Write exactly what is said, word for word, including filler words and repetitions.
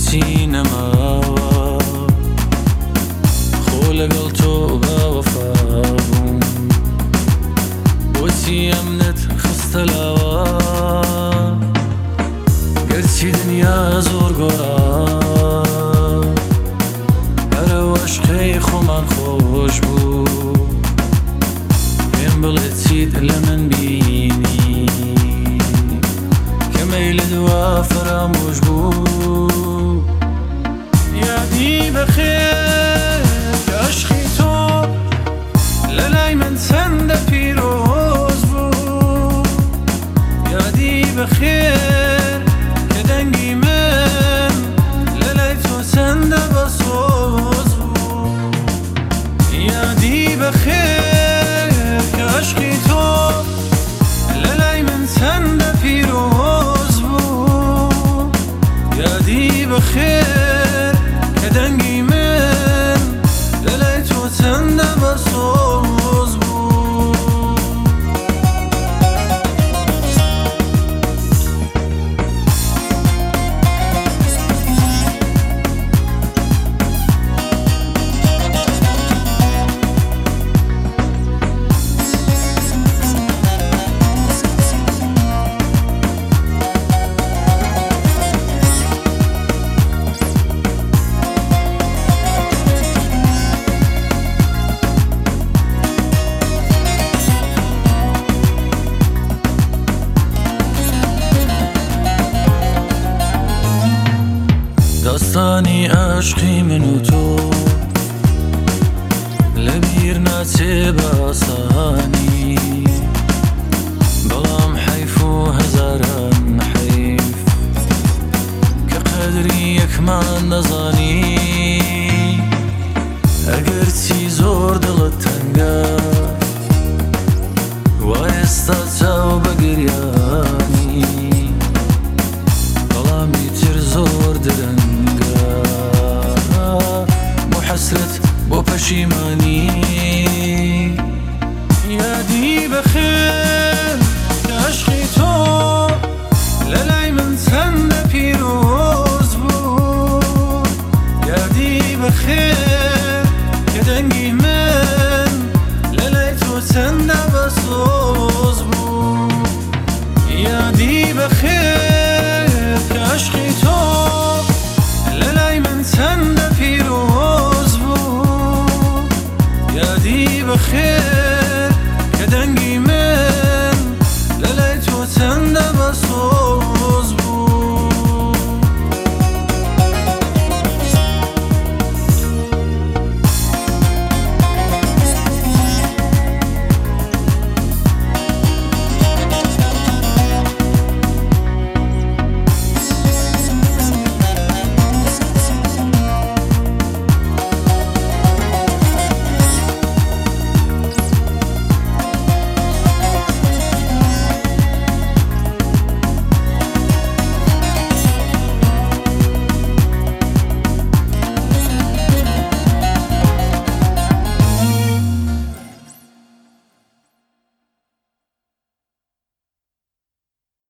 بۆچی نەماوە خۆ لەگەڵ تۆ باوەفا بووم بۆچی ئەمنت خستە لاوە گەرچی دنیا زۆر گۆڕا هەرەو عەشقەی خۆمان خۆش بوو پێم بڵێ چیت لە من بینی کە مەیلە دوا فەرامۆش بوو یادی بەخێر کە عەشقی تۆ لە لای من چەندە پیرۆز بوو یادی بەخێر کە دەنگی من لە لای تۆ چەندە بەسۆز بوو یادی بەخێر کە عەشقی تۆ لە لای من چەندە پیرۆز بوو یادی بەخێر کە دەنگی من لە لای تۆ چەندە بەسۆز بوو داستانی عشقی من و تو لبیر ناچێ بە ئاسانی بەڵام حەیف و هەزاران حەیف کە قەدری یەکمان نەزانی ئەگەر چی زۆر دڵت تەنگە وای ئێستا چاو بە گریانی بەڵامی تر زۆر درەنگە بۆ حەسرەت بۆ پەشیمانی